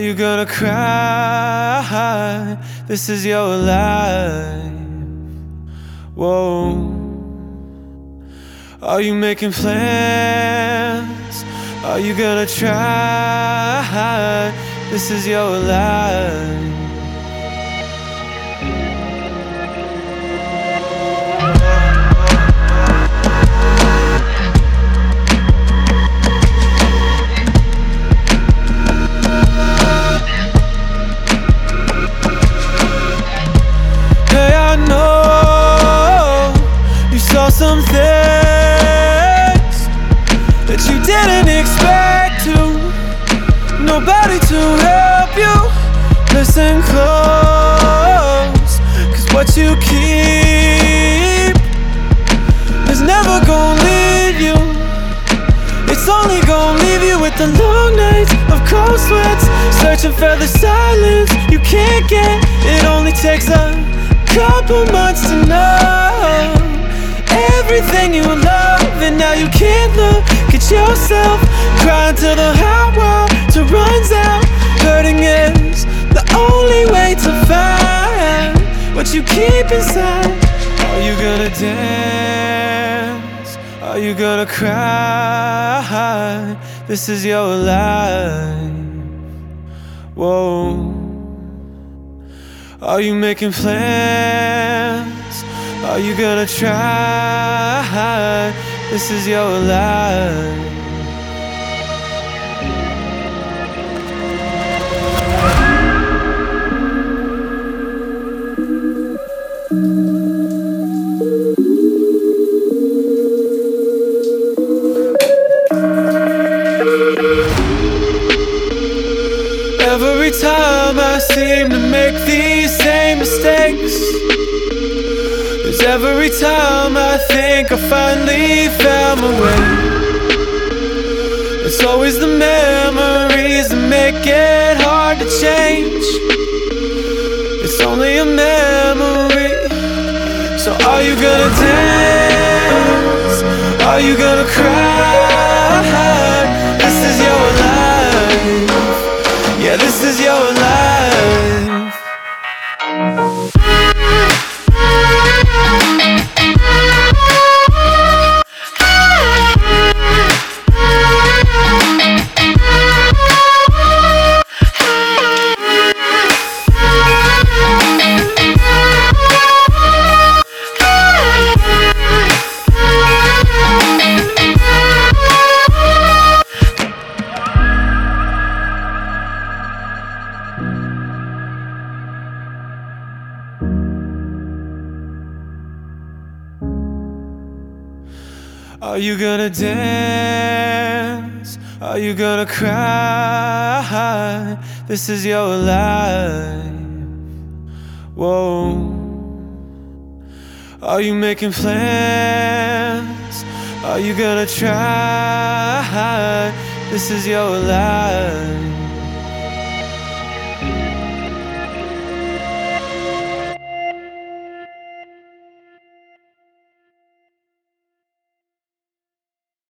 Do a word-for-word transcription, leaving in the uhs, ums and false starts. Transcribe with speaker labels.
Speaker 1: you gonna cry? This is your life. Whoa. Are you making plans? Are you gonna try? This is your life. Hey, I know you saw some things that you didn't expect to. Nobody to help you. Listen close, cause what you keep is never gonna leave you. It's only gonna leave you with the long nights of cold sweats, searching for the silence you can't get. It only takes a couple months to know everything you love, and now you can't look at yourself, crying till the hot water runs out. Hurting is the only way to find what you keep inside. Are you gonna dance? Are you gonna cry? This is your life. Whoa. Are you making plans? Are you gonna try? This is your life. Every time I seem to make these same mistakes, cause every time I think I finally found my way, it's always the memories that make it hard to change. It's only a memory. So are you gonna dance? Are you gonna cry? This is your life. Yeah, this is your life. Are you gonna dance? Are you gonna cry? This is your life. Whoa. Are you making plans? Are you gonna try? This is your life.